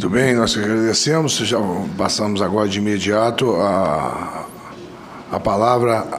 Muito bem, nós agradecemos. Já passamos agora de imediato a palavra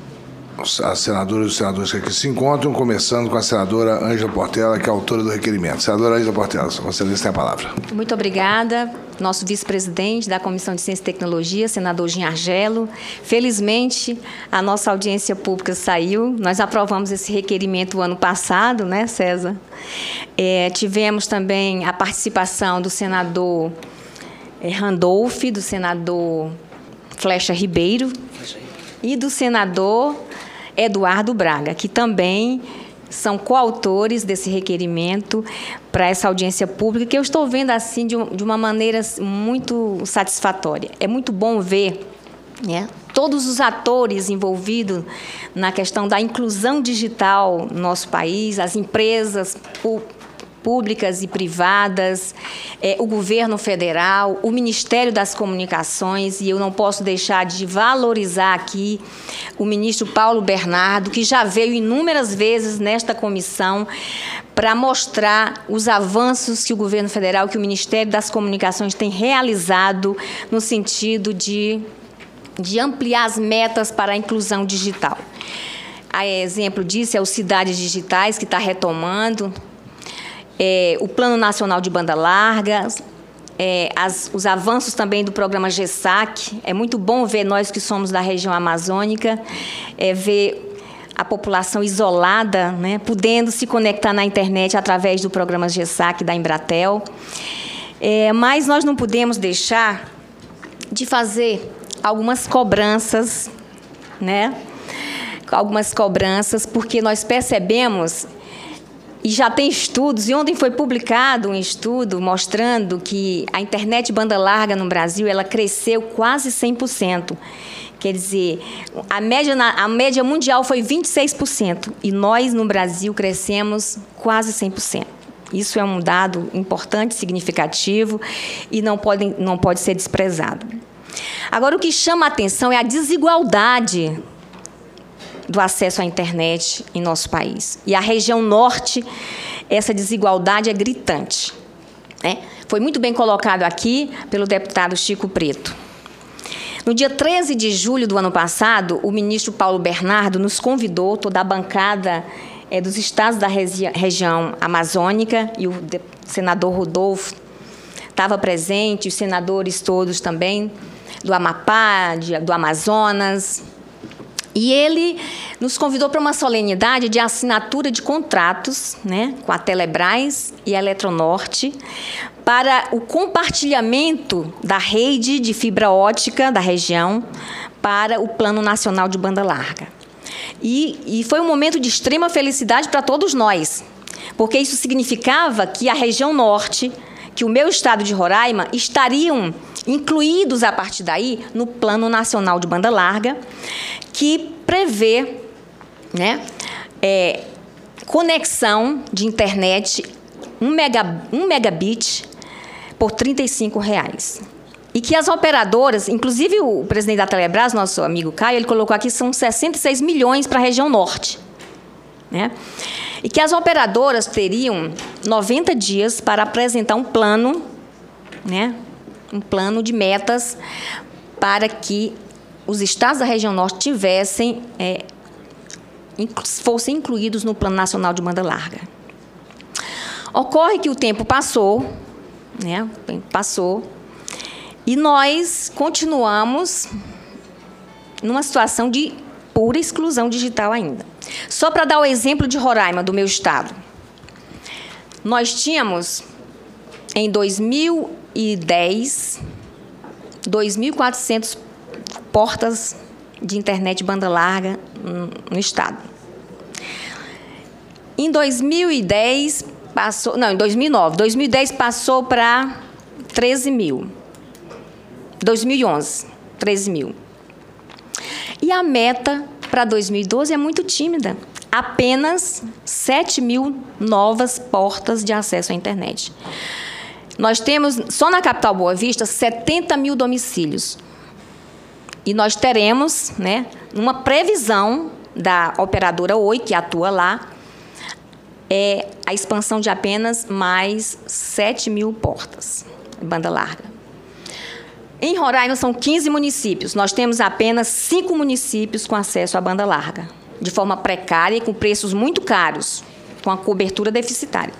às senadoras e os senadores que aqui se encontram, começando com a senadora Ângela Portela, que é a autora do requerimento. Senadora Ângela Portela, você tem a palavra. Muito obrigada. Nosso vice-presidente da Comissão de Ciência e Tecnologia, senador Gin Argello. Felizmente, a nossa audiência pública saiu. Nós aprovamos esse requerimento o ano passado, né, César? Tivemos também a participação do senador Randolph, do senador Flecha Ribeiro e do senador Eduardo Braga, que também são coautores desse requerimento para essa audiência pública, que eu estou vendo assim de uma maneira muito satisfatória. É muito bom ver, né, todos os atores envolvidos na questão da inclusão digital no nosso país, as empresas públicas e privadas, o governo federal, o Ministério das Comunicações, e eu não posso deixar de valorizar aqui o ministro Paulo Bernardo, que já veio inúmeras vezes nesta comissão para mostrar os avanços que o governo federal, que o Ministério das Comunicações tem realizado no sentido de ampliar as metas para a inclusão digital. A exemplo disso é o Cidades Digitais, que está retomando, o Plano Nacional de Banda Larga, os avanços também do programa GESAC. É muito bom ver nós que somos da região amazônica, ver a população isolada, né, podendo se conectar na internet através do programa GESAC da Embratel. Mas nós não podemos deixar de fazer algumas cobranças, né? Algumas cobranças, porque nós percebemos, e já tem estudos, e ontem foi publicado um estudo mostrando que a internet banda larga no Brasil ela cresceu quase 100%. Quer dizer, a média mundial foi 26%, e nós, no Brasil, crescemos quase 100%. Isso é um dado importante, significativo, e não pode ser desprezado. Agora, o que chama a atenção é a desigualdade do acesso à internet em nosso país. E a região norte, essa desigualdade é gritante, né? Foi muito bem colocado aqui pelo deputado Chico Preto. No dia 13 de julho do ano passado, o ministro Paulo Bernardo nos convidou, toda a bancada dos estados da região amazônica, e o senador Rodolfo estava presente, os senadores todos também, do Amapá, do Amazonas. E ele nos convidou para uma solenidade de assinatura de contratos, né, com a Telebrás e a Eletronorte, para o compartilhamento da rede de fibra ótica da região para o Plano Nacional de Banda Larga. E foi um momento de extrema felicidade para todos nós, porque isso significava que a região norte, que o meu estado de Roraima, estariam incluídos a partir daí no Plano Nacional de Banda Larga, que prevê, né, conexão de internet 1 megabit por R$ 35,00. E que as operadoras, inclusive o presidente da Telebrás, nosso amigo Caio, ele colocou aqui, são 66 milhões para a região norte, né? E que as operadoras teriam 90 dias para apresentar um plano, né, um plano de metas para que os estados da região norte fossem incluídos no Plano Nacional de Banda Larga. Ocorre que o tempo passou, né, o tempo passou, e nós continuamos numa situação de pura exclusão digital ainda. Só para dar o exemplo de Roraima, do meu estado. Nós tínhamos, em 2010, 2.400 portas de internet banda larga no estado. Em 2010, em 2009. 2010 passou para 13 mil. 2011, 13 mil. E a meta para 2012 é muito tímida. Apenas 7 mil novas portas de acesso à internet. Nós temos, só na capital Boa Vista, 70 mil domicílios. E nós teremos, né, uma previsão da operadora Oi, que atua lá, a expansão de apenas mais 7 mil portas. banda larga. Em Roraima são 15 municípios. Nós temos apenas 5 municípios com acesso à banda larga, de forma precária e com preços muito caros, com a cobertura deficitária.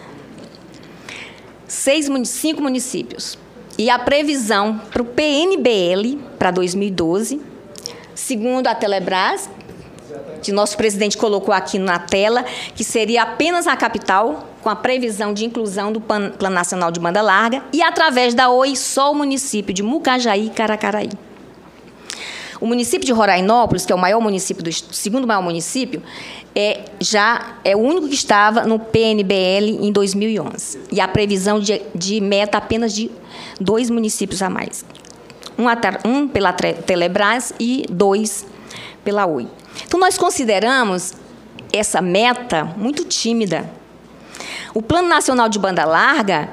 5 municípios. E a previsão para o PNBL para 2012, segundo a Telebrás, que nosso presidente colocou aqui na tela, que seria apenas a capital, com a previsão de inclusão do Plano Nacional de Banda Larga, e através da Oi, só o município de Mucajaí e Caracaraí. O município de Rorainópolis, que é o maior município, segundo maior município, já é o único que estava no PNBL em 2011. E a previsão de meta apenas de 2 municípios a mais. Um pela Telebrás e 2 pela Oi. Então, nós consideramos essa meta muito tímida. O Plano Nacional de Banda Larga,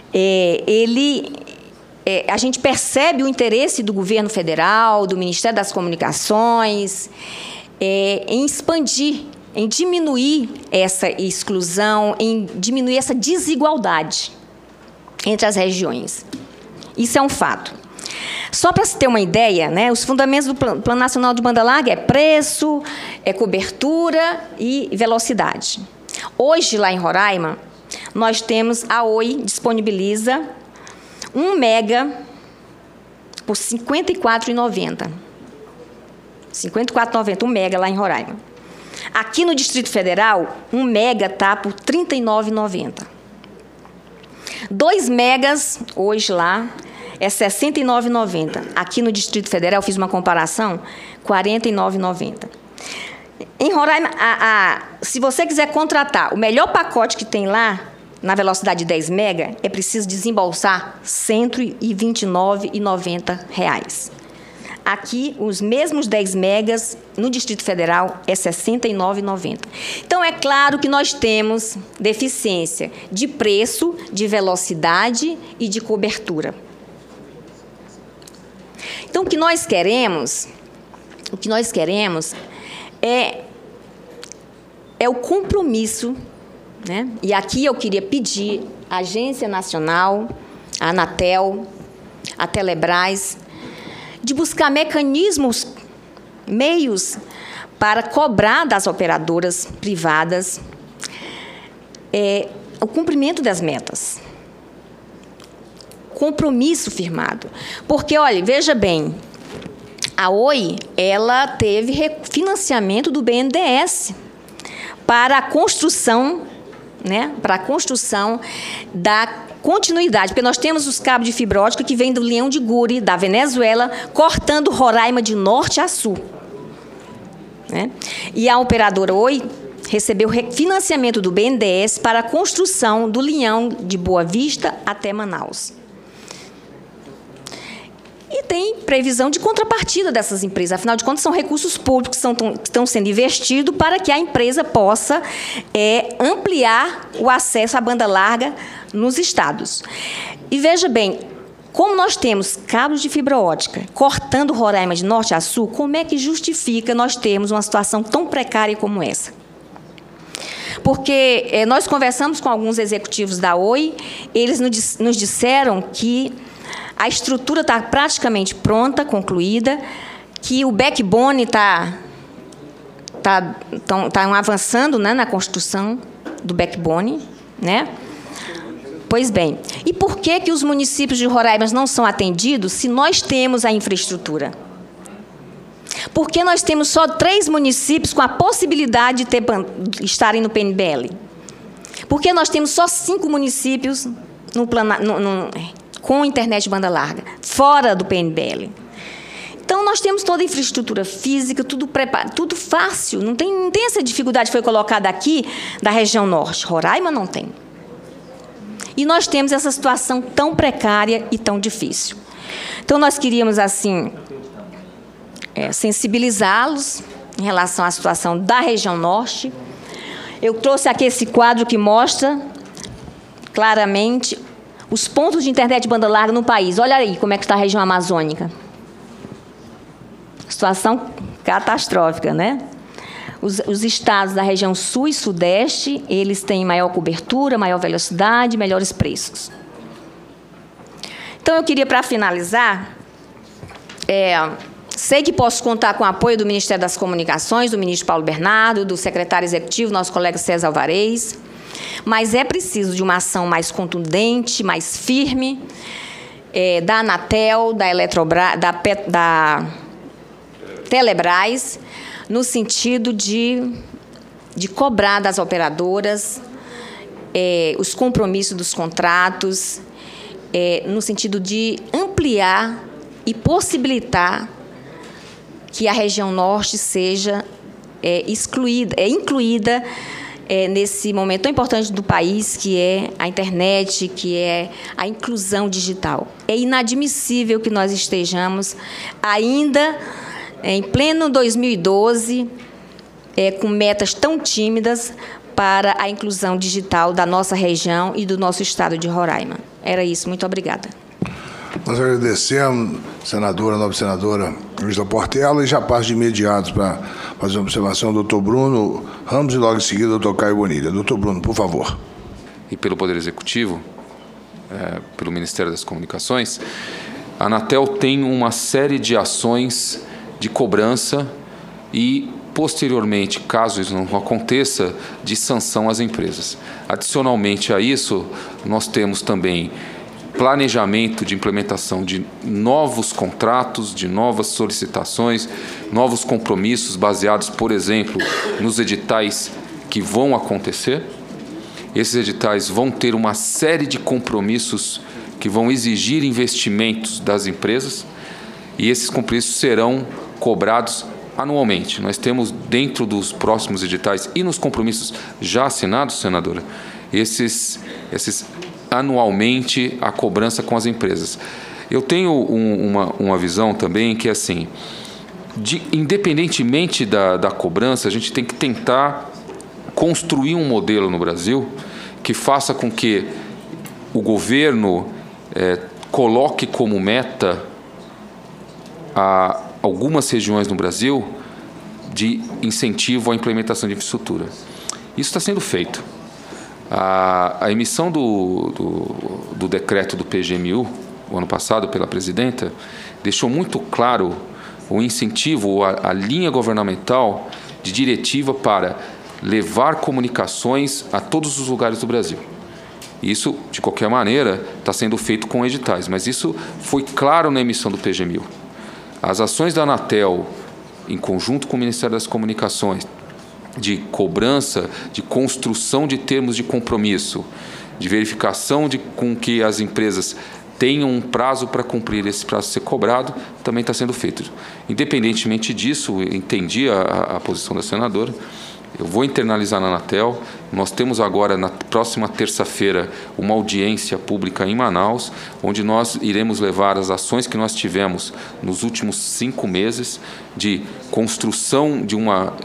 a gente percebe o interesse do governo federal, do Ministério das Comunicações, em expandir, em diminuir essa exclusão, em diminuir essa desigualdade entre as regiões. Isso é um fato. Só para se ter uma ideia, né, os fundamentos do Plano Nacional de Banda Larga é preço, cobertura e velocidade. Hoje, lá em Roraima, nós temos a Oi disponibiliza 1 mega por R$ 54,90. R$ 54,90, 1 mega lá em Roraima. Aqui no Distrito Federal, 1 mega está por R$ 39,90. 2 megas, hoje lá, é R$ 69,90. Aqui no Distrito Federal, eu fiz uma comparação, R$ 49,90. Em Roraima, se você quiser contratar o melhor pacote que tem lá, na velocidade de 10 mega, é preciso desembolsar R$ 129,90. Aqui, os mesmos 10 megas, no Distrito Federal, é R$ 69,90. Então, é claro que nós temos deficiência de preço, de velocidade e de cobertura. Então, o que nós queremos é o compromisso, né? E aqui eu queria pedir à Agência Nacional, a Anatel, a Telebrás, de buscar mecanismos, meios para cobrar das operadoras privadas o cumprimento das metas. Compromisso firmado. Porque, olha, veja bem, a Oi, ela teve financiamento do BNDES para a construção, né, da continuidade, porque nós temos os cabos de fibra ótica que vêm do Leão de Guri, da Venezuela, cortando Roraima de norte a sul. Né? E a operadora Oi recebeu financiamento do BNDES para a construção do Leão de Boa Vista até Manaus. E tem previsão de contrapartida dessas empresas. Afinal de contas, são recursos públicos que estão sendo investidos para que a empresa possa ampliar o acesso à banda larga nos estados. E veja bem, como nós temos cabos de fibra ótica cortando Roraima de norte a sul, como é que justifica nós termos uma situação tão precária como essa? Porque nós conversamos com alguns executivos da Oi, eles nos disseram que a estrutura está praticamente pronta, concluída, que o backbone está avançando, né, na construção do backbone, né? Pois bem, e por que os municípios de Roraima não são atendidos se nós temos a infraestrutura? Por que nós temos só 3 municípios com a possibilidade de estarem no PNBL? Por que nós temos só 5 municípios com internet de banda larga, fora do PNBL? Então, nós temos toda a infraestrutura física, tudo preparado, tudo fácil. Não tem essa dificuldade que foi colocada aqui da região norte. Roraima não tem. E nós temos essa situação tão precária e tão difícil. Então, nós queríamos, assim, sensibilizá-los em relação à situação da região norte. Eu trouxe aqui esse quadro que mostra claramente os pontos de internet de banda larga no país. Olha aí como é que está a região amazônica. Situação catastrófica, né? Os estados da região sul e sudeste, eles têm maior cobertura, maior velocidade, melhores preços. Então, eu queria, para finalizar, sei que posso contar com o apoio do Ministério das Comunicações, do ministro Paulo Bernardo, do secretário executivo, nosso colega César Alvarez, mas é preciso de uma ação mais contundente, mais firme, da Anatel, da Eletrobras, da Telebrás, no sentido de cobrar das operadoras os compromissos dos contratos, no sentido de ampliar e possibilitar que a região norte seja incluída nesse momento tão importante do país, que é a internet, que é a inclusão digital. É inadmissível que nós estejamos ainda em pleno 2012 com metas tão tímidas para a inclusão digital da nossa região e do nosso estado de Roraima. Era isso. Muito obrigada. Nós agradecemos, senadora, nova senadora Luísa Portela, e já passo de imediato para fazer uma observação ao doutor Bruno Ramos e logo em seguida ao doutor Caio Bonilha. Doutor Bruno, por favor. E pelo Poder Executivo, pelo Ministério das Comunicações, a Anatel tem uma série de ações de cobrança e, posteriormente, caso isso não aconteça, de sanção às empresas. Adicionalmente a isso, nós temos também planejamento de implementação de novos contratos, de novas solicitações, novos compromissos baseados, por exemplo, nos editais que vão acontecer. Esses editais vão ter uma série de compromissos que vão exigir investimentos das empresas e esses compromissos serão cobrados anualmente. Nós temos dentro dos próximos editais e nos compromissos já assinados, senadora, esses anualmente a cobrança com as empresas. Eu tenho uma visão também que é assim, independentemente da cobrança, a gente tem que tentar construir um modelo no Brasil que faça com que o governo coloque como meta algumas regiões no Brasil de incentivo à implementação de infraestrutura. Isso está sendo feito. A emissão do decreto do PGMU, o ano passado, pela presidenta, deixou muito claro o incentivo, a linha governamental de diretiva para levar comunicações a todos os lugares do Brasil. Isso, de qualquer maneira, está sendo feito com editais, mas isso foi claro na emissão do PGMU. As ações da Anatel, em conjunto com o Ministério das Comunicações, de cobrança, de construção de termos de compromisso, de verificação com que as empresas tenham um prazo para cumprir esse prazo ser cobrado, também está sendo feito. Independentemente disso, eu entendi a posição da senadora, eu vou internalizar na Anatel. Nós temos agora, na próxima terça-feira, uma audiência pública em Manaus, onde nós iremos levar as ações que nós tivemos nos últimos 5 meses de construção de uma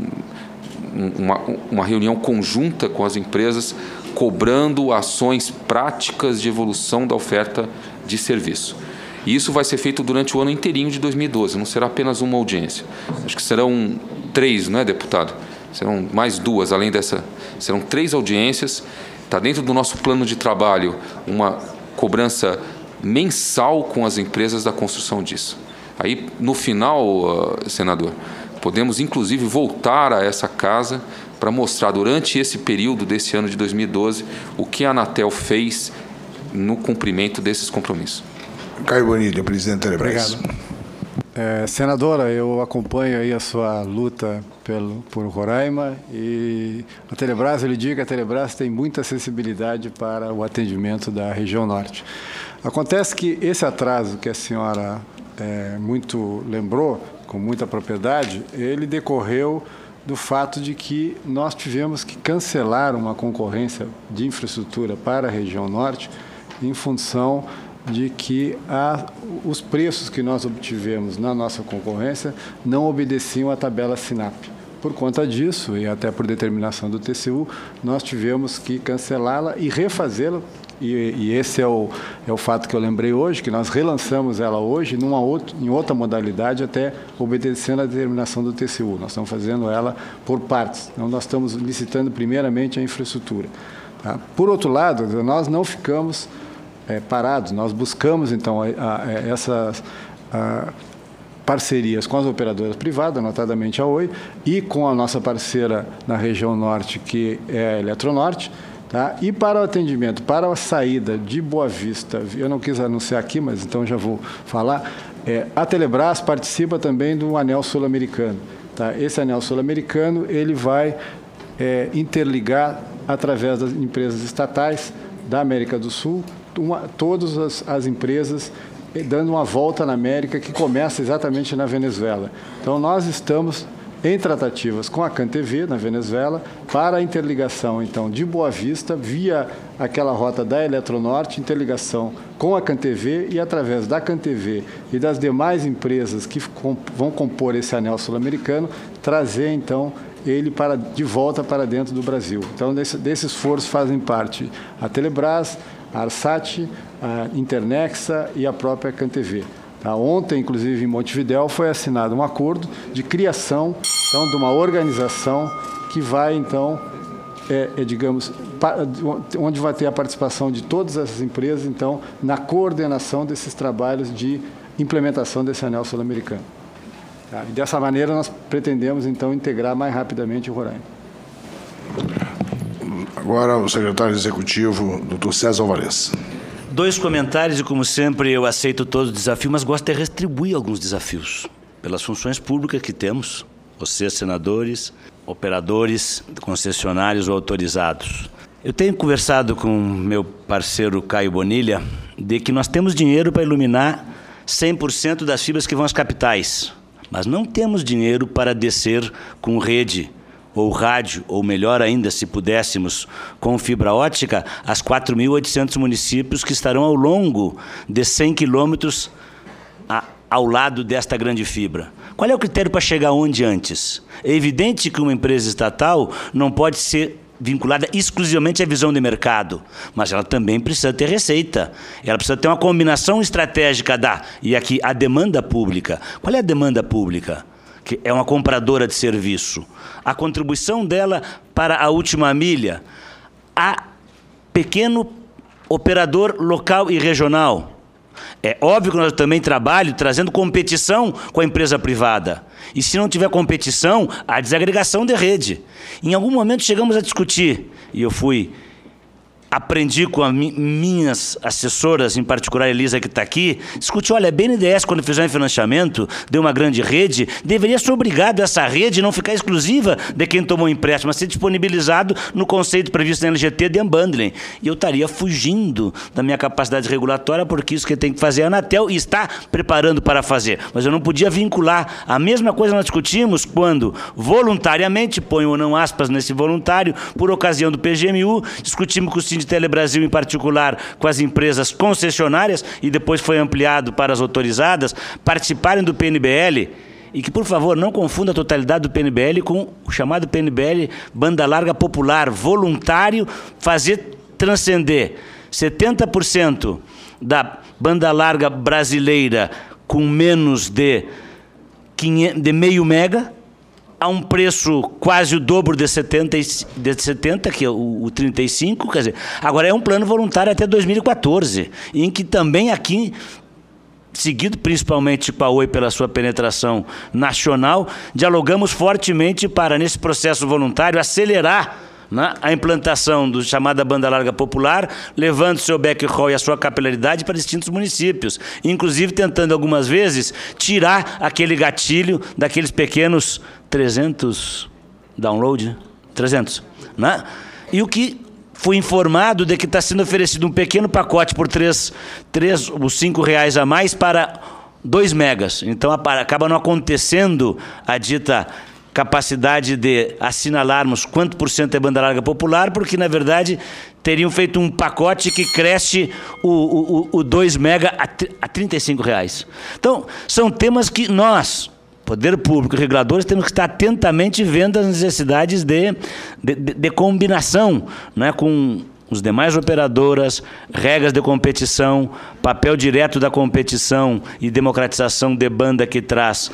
reunião conjunta com as empresas, cobrando ações práticas de evolução da oferta de serviço. E isso vai ser feito durante o ano inteirinho de 2012, não será apenas uma audiência. Acho que serão 3, não é, deputado? Serão mais 2, além dessa, serão 3 audiências. Está dentro do nosso plano de trabalho uma cobrança mensal com as empresas da construção disso. Aí, no final, senador, podemos, inclusive, voltar a essa casa para mostrar, durante esse período desse ano de 2012, o que a Anatel fez no cumprimento desses compromissos. Caio Bonilha, presidente da Telebrás. Obrigado. Senadora, eu acompanho aí a sua luta por Roraima e a Telebrás, eu lhe digo que a Telebrás tem muita sensibilidade para o atendimento da região norte. Acontece que esse atraso que a senhora muito lembrou, com muita propriedade, ele decorreu do fato de que nós tivemos que cancelar uma concorrência de infraestrutura para a região norte em função de que os preços que nós obtivemos na nossa concorrência não obedeciam à tabela SINAP. Por conta disso, e até por determinação do TCU, nós tivemos que cancelá-la e refazê-la, e esse é o fato que eu lembrei hoje, que nós relançamos ela hoje em outra modalidade, até obedecendo à determinação do TCU. Nós estamos fazendo ela por partes, então nós estamos licitando primeiramente a infraestrutura. Tá? Por outro lado, nós não ficamos parados. Nós buscamos, então, essas parcerias com as operadoras privadas, notadamente a Oi, e com a nossa parceira na região norte, que é a Eletronorte. Tá? E para o atendimento, para a saída de Boa Vista, eu não quis anunciar aqui, mas então já vou falar, a Telebrás participa também do Anel Sul-Americano. Tá? Esse Anel Sul-Americano ele vai interligar, através das empresas estatais da América do Sul, todas as empresas dando uma volta na América que começa exatamente na Venezuela. Então, nós estamos em tratativas com a CanTV, na Venezuela, para a interligação, então, de Boa Vista, via aquela rota da Eletronorte, interligação com a CanTV e, através da CanTV e das demais empresas que vão compor esse anel sul-americano, trazer, então, ele de volta para dentro do Brasil. Então, desse esforço fazem parte a Telebrás, a Arsat, a Internexa e a própria CanTV. Ontem, inclusive, em Montevidéu, foi assinado um acordo de criação então, de uma organização que vai, então, digamos, onde vai ter a participação de todas essas empresas, então, na coordenação desses trabalhos de implementação desse anel sul-americano. E dessa maneira, nós pretendemos, então, integrar mais rapidamente o Roraima. Agora, o secretário executivo, Dr. César Alvarez. 2 comentários e, como sempre, eu aceito todos os desafios, mas gosto de retribuir alguns desafios. Pelas funções públicas que temos, vocês, senadores, operadores, concessionários ou autorizados. Eu tenho conversado com meu parceiro Caio Bonilha de que nós temos dinheiro para iluminar 100% das fibras que vão às capitais, mas não temos dinheiro para descer com rede ou rádio, ou melhor ainda, se pudéssemos, com fibra ótica, as 4.800 municípios que estarão ao longo de 100 quilômetros ao lado desta grande fibra. Qual é o critério para chegar onde antes? É evidente que uma empresa estatal não pode ser vinculada exclusivamente à visão de mercado, mas ela também precisa ter receita. Ela precisa ter uma combinação estratégica e aqui, a demanda pública. Qual é a demanda pública? Que é uma compradora de serviço. A contribuição dela para a última milha, a pequeno operador local e regional. É óbvio que nós também trabalhamos trazendo competição com a empresa privada. E se não tiver competição, a desagregação de rede. Em algum momento chegamos a discutir, e eu aprendi com as minhas assessoras, em particular a Elisa, que está aqui, discutiu, olha, a BNDES, quando fizer um financiamento de uma grande rede, deveria ser obrigado a essa rede não ficar exclusiva de quem tomou empréstimo, mas ser disponibilizado no conceito previsto na LGT de unbundling. E eu estaria fugindo da minha capacidade regulatória, porque isso que tem que fazer a Anatel e está preparando para fazer. Mas eu não podia vincular. A mesma coisa nós discutimos quando, voluntariamente, ponho ou não aspas nesse voluntário, por ocasião do PGMU, discutimos com o Sindicato de Telebrasil, em particular, com as empresas concessionárias, e depois foi ampliado para as autorizadas, participarem do PNBL, e que, por favor, não confunda a totalidade do PNBL com o chamado PNBL Banda Larga Popular, voluntário, fazer transcender 70% da banda larga brasileira com menos de meio mega, a um preço quase o dobro de 70, que é o 35, quer dizer, agora é um plano voluntário até 2014, em que também aqui, seguido principalmente com a Oi pela sua penetração nacional, dialogamos fortemente para, nesse processo voluntário, acelerar a implantação do chamada banda larga popular, levando seu backhaul e a sua capilaridade para distintos municípios, inclusive tentando algumas vezes tirar aquele gatilho daqueles pequenos 300 download, 300, né? E o que fui informado de que está sendo oferecido um pequeno pacote por 3 ou 5 reais a mais para 2 megas. Então acaba não acontecendo a dita capacidade de assinalarmos quanto por cento é banda larga popular, porque, na verdade, teriam feito um pacote que cresce o 2 mega a 35 reais. Então, são temas que nós, poder público e reguladores, temos que estar atentamente vendo as necessidades de combinação, né, com os demais operadoras, regras de competição, papel direto da competição e democratização de banda que traz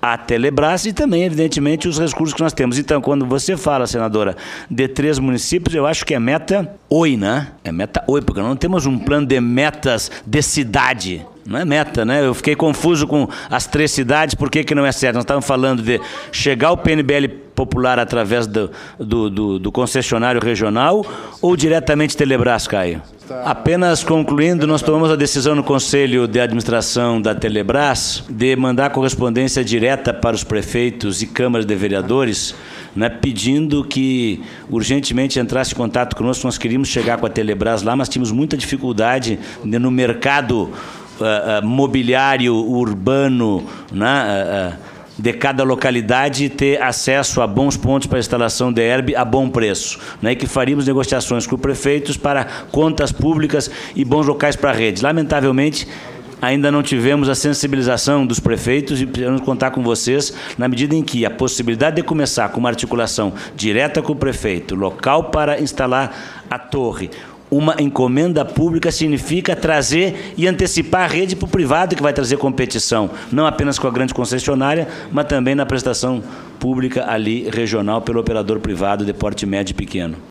à Telebrás e também, evidentemente, os recursos que nós temos. Então, quando você fala, senadora, de 3 municípios, eu acho que é meta OI, né? É meta OI, porque não temos um plano de metas de cidade. Não é meta, né? Eu fiquei confuso com as 3 cidades, por que não é certo? Nós estávamos falando de chegar ao PNBL popular através do concessionário regional ou diretamente Telebrás, Caio? Apenas concluindo, nós tomamos a decisão no Conselho de Administração da Telebrás de mandar correspondência direta para os prefeitos e câmaras de vereadores, né, pedindo que urgentemente entrasse em contato conosco. Nós queríamos chegar com a Telebrás lá, mas tínhamos muita dificuldade no mercado mobiliário urbano, né, de cada localidade ter acesso a bons pontos para a instalação de ERB a bom preço, né, e que faríamos negociações com prefeitos para contas públicas e bons locais para a rede. Lamentavelmente, ainda não tivemos a sensibilização dos prefeitos e precisamos contar com vocês na medida em que a possibilidade de começar com uma articulação direta com o prefeito, local para instalar a torre, uma encomenda pública significa trazer e antecipar a rede para o privado, que vai trazer competição, não apenas com a grande concessionária, mas também na prestação pública ali regional pelo operador privado de porte médio e pequeno.